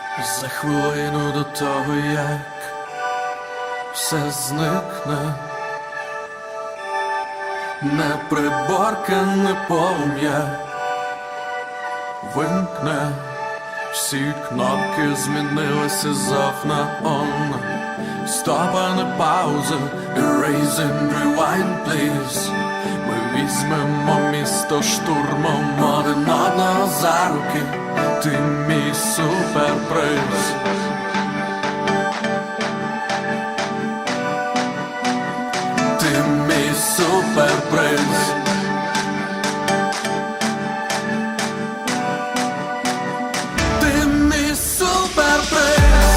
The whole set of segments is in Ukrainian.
За хвилину до того, як все зникне, неприборкане полум'я вимкне, всі кнопки змінилися з off на on. Stop and a pause, erase and rewind, please. Ми візьмемо місто штурмом один одного за руки. Ти мій суперприз. Ти мій суперприз. Ти мій суперприз.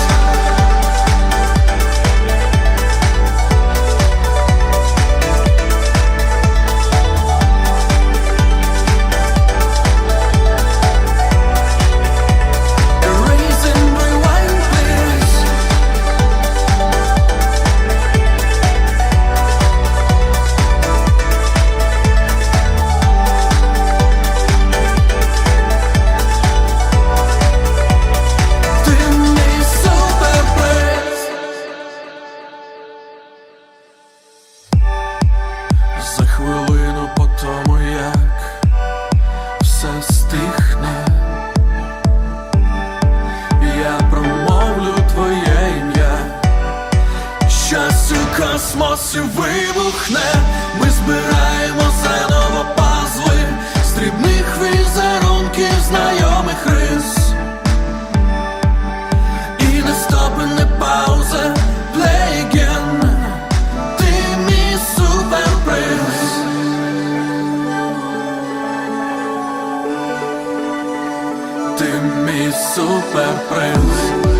За хвилину по тому, як все стихне, я промовлю твоє ім'я. Щось у космосі вибухне. Ми збираємо заново пазли з дрібних візерунків знайомих рис. І не стоп, і не пауза, play again. Ти мій суперприз.